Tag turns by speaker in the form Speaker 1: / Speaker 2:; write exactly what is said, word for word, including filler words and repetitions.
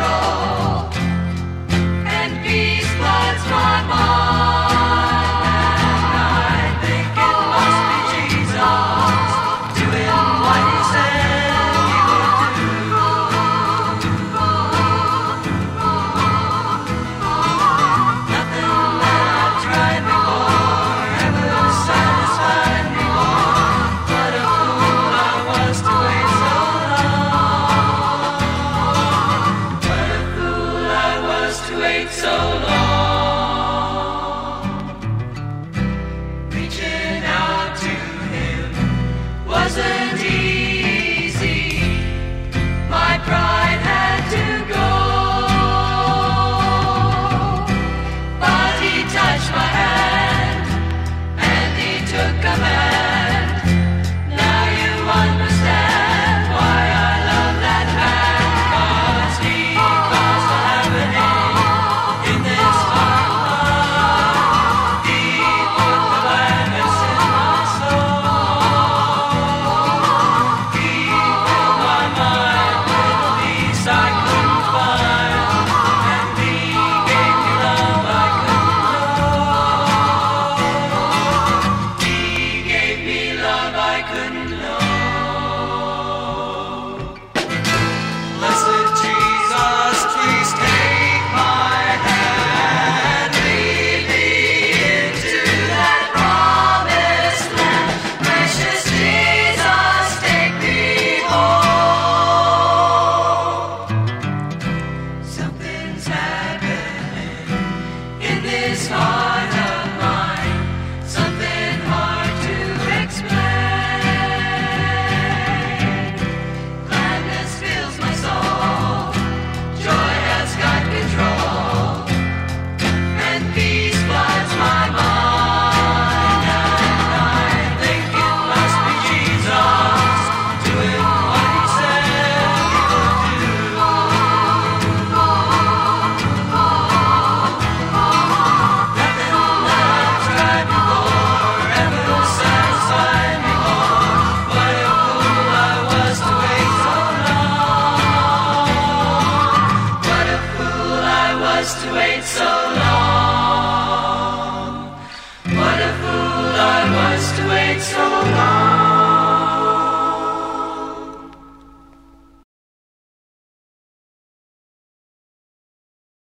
Speaker 1: control, and peace floods my mind. I think it must be Jesus doing what he said he would do. Nothing that I've tried before ever satisfied me more. What a fool I was to wait so long. What a fool I was to wait so long. Reaching out to him wasn't easy. My pride had to go, but he touched my hand and he took command. Now you understand why I love that man, 'cause he caused a happening in this heart of mine. He put the gladness in my soul. He filled my mind with peace I couldn't find, and he gave me love I couldn't know. He gave me love I couldn't know. Blessed Jesus, please take my hand, lead me into that promised land. Precious Jesus, take me home. Something's happening in this heart of mine, something hard to explain. Gladness fills my soul, joy has got control, and peace floods my mind. And I think it must be Jesus doing what he said he would do. Nothing that I've tried before ever satisfied me more. What a fool I was to wait so long. What a fool I was to wait so